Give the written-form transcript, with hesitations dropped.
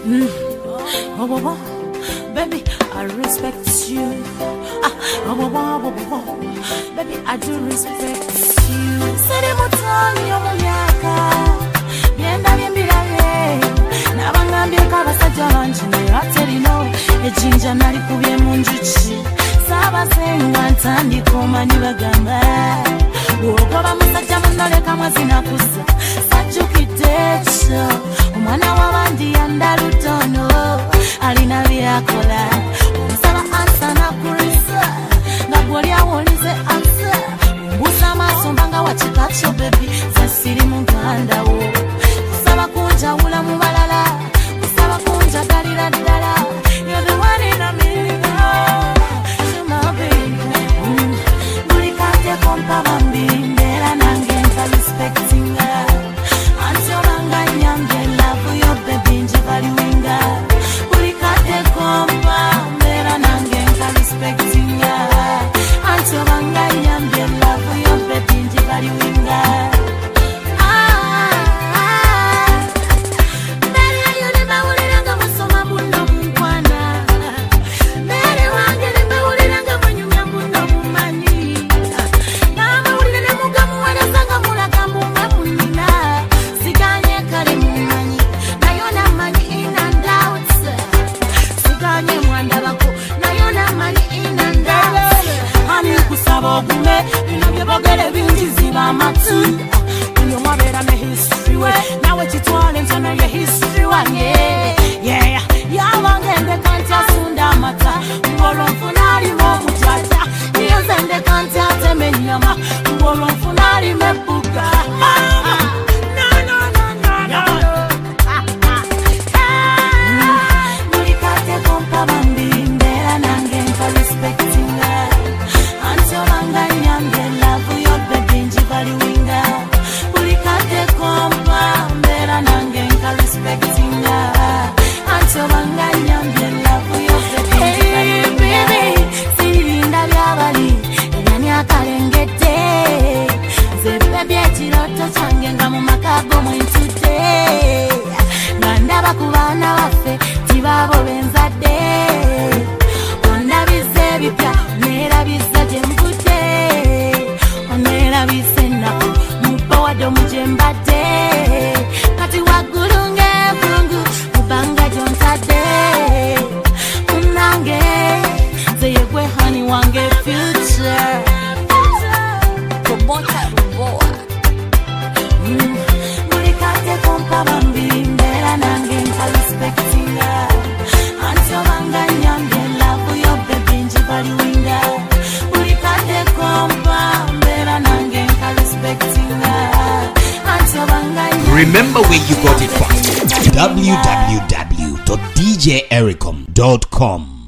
Baby, I respect you. Baby, I do respect you. Sere mutani omuyaka byenda byembirabe nabangambye kabasajja bangi naye ate lino ejjinja nali kubye mu njuki saabasenga ntandika omanyi bagamba bw'ogoba musajja munoleka mwazina kusa sajjukidde ekyo omwana w'abandi yanda lutono alina byakola omusaba ansa nakurisa nga gw'oli awulize ansa mbuusa amaaso mbanga wakikakyo bebi zasiri muganda wo kusaba kunjawula mu balala kusaba kunjagalira ddala you're the one in a million my baby buli kante kompa bambi mbeera nange nka respecting her anti obanga nyambye love yo baby njibaliwinga buli kante kompa mbeera nange nka respecting her anti obanga nyambye love yo baby njibaliwinga Remember where you got it from. www.djericom.com